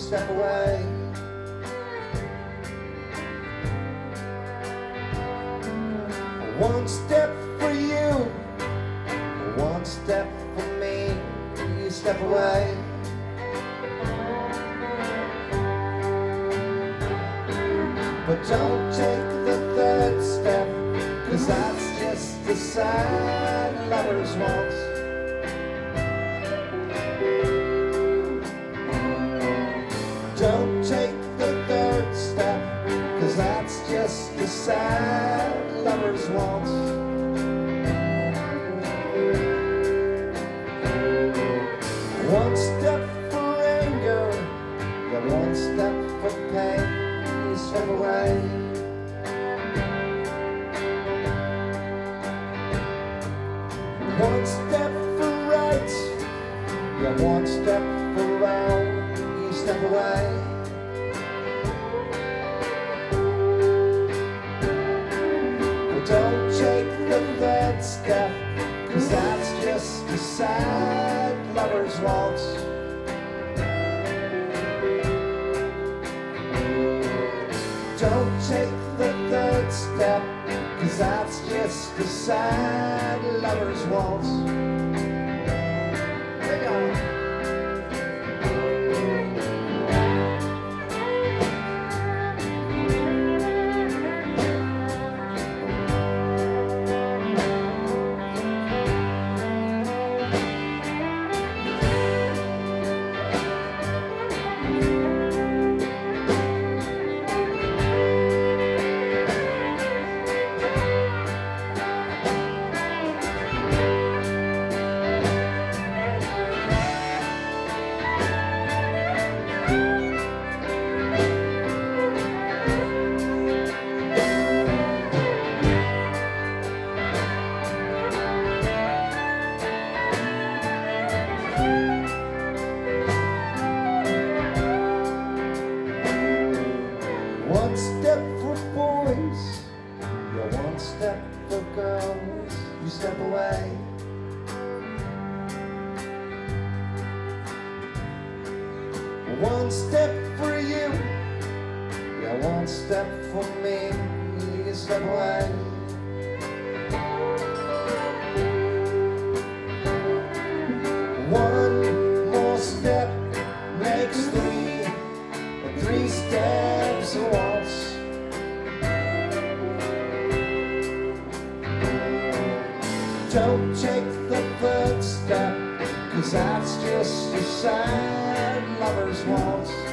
step away. One step for you, one step for me, you step away. But don't take the third step, 'cause that's just a sad lover's waltz. Don't take the third step, 'cause that's just a sad lover's waltz. One step for anger, yeah, one step for pain, you step away. One step for right, yeah, one step for wrong, you step away. But don't take the third step, 'cause that's just a sad lover's waltz. Don't take the third step, 'cause that's just a sad lover's waltz. Bring on. One step for boys, yeah, one step for girls, you step away. One step for you, yeah, one step for me, you step away. One more step makes three, and three steps a waltz. Don't take the third step, 'cause that's just a sad lover's waltz.